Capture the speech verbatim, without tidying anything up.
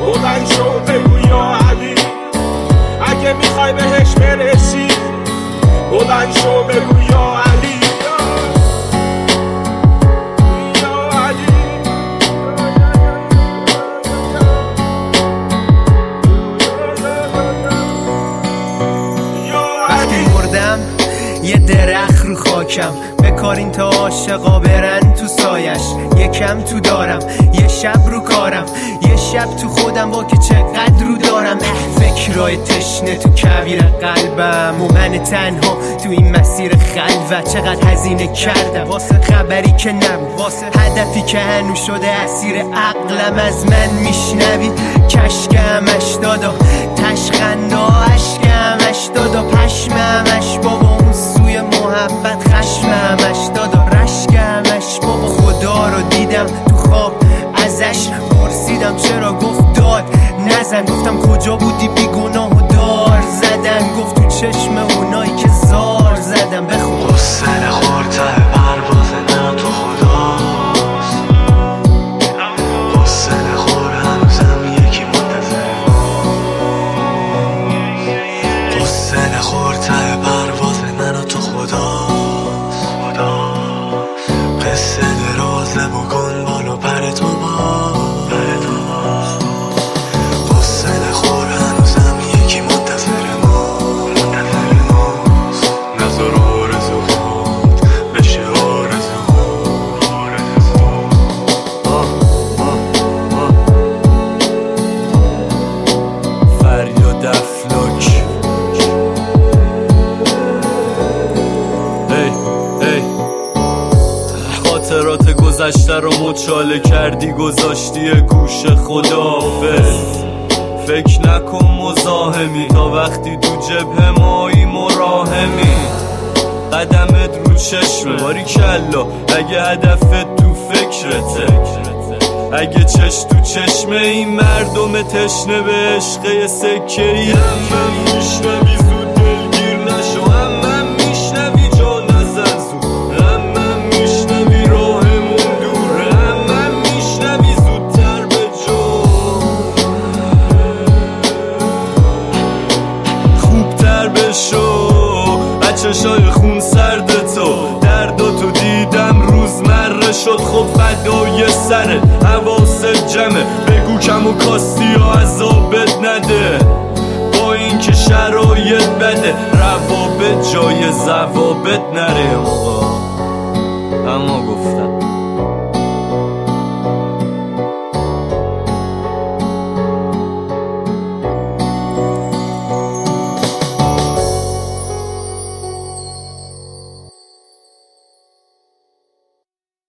بلند شو بگو یا علی، اگه میخوای بهش برسی بلند شو بگو یا علی. یه درخت رو خاکم بکارین تا عاشقا برن تو سایش، یکم تو دارم یه شب رو کارم، یه شب تو خودم با که چقدر رو دارم. فکرای تشنه تو کویر قلبم و من تنها تو این مسیر خلوت. چقدر هزینه کردم واسه خبری که نبود، واسه هدفی که هنوز شده اسیر عقلم. از من میشنوی کشکمش دادا، تشخنداش کمش دادا، پشممش بابا اون سوی محبت، خشممش دادا، رشکمش بابا. خدا رو دیدم تو خواب ازش پرسیدم چرا، گفت داد نزن. گفتم کجا بودی بیگناه و دار زدن، گفت تو چشم اونایی که زار زدم. بخون حسن خورته پرواز نه تو خداست، حسن خور هنوزم یکی منتظر، حسن خورته پرواز نه تو خداست، قصه درازه بکن بالا پر تو باز. حسن خور هنوزم یکی منتظر ما، منتظر ماست. نظر آرزو خود بشه آرزو فریاد افلاک. ای ای خاطرات گذشته رو مچاله کردی گذاشتی گوش خداحافظ. فکر نکن مزاحمی تا وقتی تو جبهه مایی مراهمی. قدمت رو چشمه باریکلا اگه هدفت تو فکرته، اگه چش تو چشمه این مردم تشنه به عشق سکه ای. هم میشنوی زود دلگیر نشو، هم میشنوی جا نزن زود، هم میشنوی راهمون دوره، هم میشنوی زودتر به جا، خوبتر بشو. بچه شای خون سرد تو درداتو دیدم روزمره شد، خب فدای سرت حواست جمعه. بگو کم و کاستی یا عذابت نده، با این که شرایط بده روابط جای ضوابط نره. آقا اما گفتم